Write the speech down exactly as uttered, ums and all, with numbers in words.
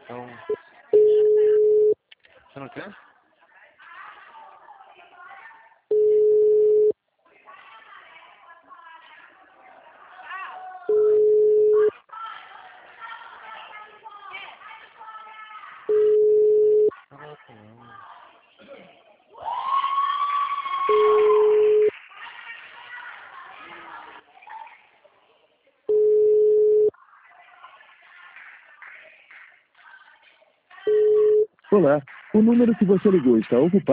Então, você não quer? Caraca, não. Olá, o número que você ligou está ocupado.